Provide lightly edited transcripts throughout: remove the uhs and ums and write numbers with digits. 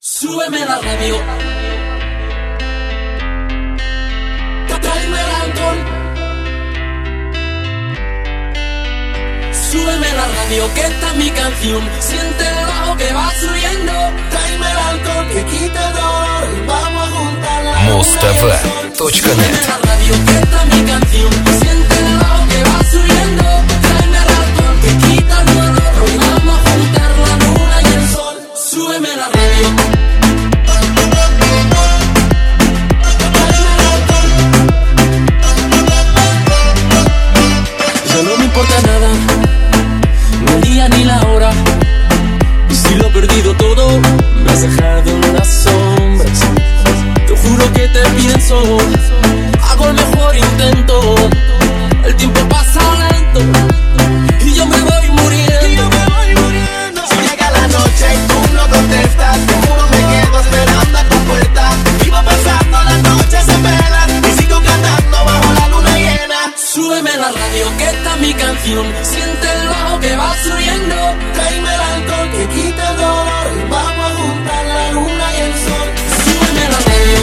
Súbeme la radio. Tráeme el alcohol. Súbeme la radio, que esta es mi canción. Siente el bajo que va subiendo. Tráeme el alcohol, que quita el dolor. Vamos a juntarla. Mustv.net. Súbeme la radio, que esta es mi canción. Siente el bajo que va subiendo. Tráeme el alcohol, que quita el dolor. Hoy vamos a juntar la luna y el sol. Súbeme la radio. No me importa nada, ni el día ni la hora. Y si lo he perdido todo, me has dejado en las sombras. Te juro que te pienso, hago el mejor intento. El tiempo pasa lento y yo me voy muriendo. Si llega la noche y tú no contestas, seguro me quedo esperando a tu puerta. Vivo pasando las noches en velas y sigo cantando bajo la luna llena. Súbeme la radio, que esta es mi canción. Siente el bajo que va subiendo. Tráeme el alcohol, que quita el dolor. Vamos a juntar la luna y el sol. Súbeme la radio.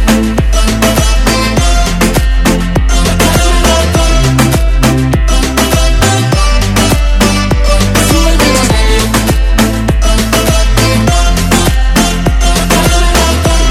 Tráeme el alcohol. Súbeme la radio. Tráeme el alcohol.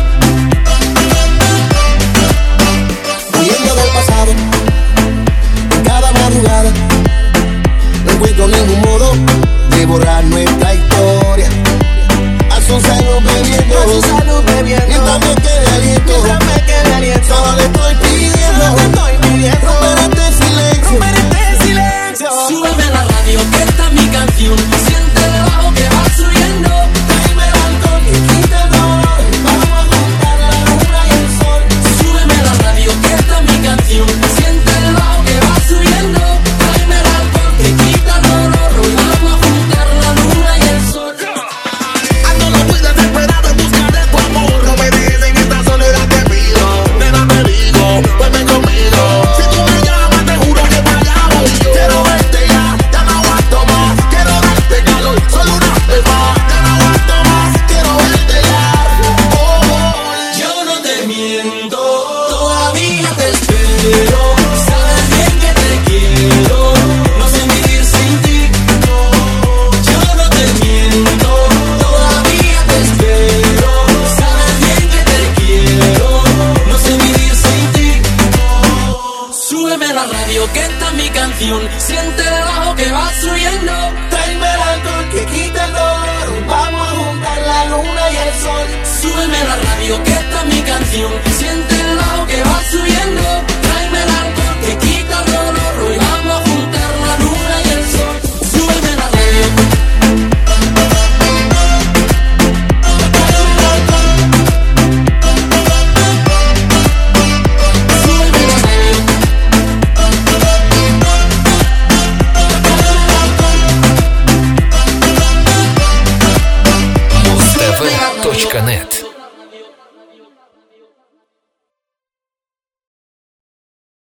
Huyendo del pasado, en cada madrugada, no encuentro ningún modo de borrar nuestra historia. A su salud bebiendo, mientras me quede aliento, solo le estoy pidiendo, romper este silencio. Súbeme la radio, que esta es mi canción. Siente el bajo que va subiendo. Tráeme el alcohol, que quita el dolor. Vamos a juntar la luna y el sol. Súbeme la radio, que esta es mi canción. Siente el bajo que va subiendo. Tráeme el alcohol, que quita el dolor. Hoy vamos a juntar la luna y el sol. Ando no muy desesperado en busca de tu amor. No me dejes en esta soledad, te pido. Nena, te digo, vuelve conmigo. Si tú me llamas, te juro que para allá voy yo. Quiero verte ya no aguanto más. Quiero darte calor, solo una vez más. Ya no aguanto más, quiero verte ya. Yo no te miento, todavía te espero. Sabes bien que te quiero, no sé vivir sin ti. Yo no te miento, todavía te espero. Sabes bien que te quiero, no sé vivir sin ti. Súbeme la radio, que esta es mi canción. Siente el bajo que va subiendo. Tráeme el alcohol, que quita el dolor. Vamos a juntar la luna y el sol. Súbeme la radio, que esta es mi canción. Siente el bajo que va subiendo. Tráeme el alcohol, que quita el dolor. Hoy vamos a juntar la luna y el sol. Súbeme la radio. Tráeme el alcohol. Súbeme la radio. Mustv.net.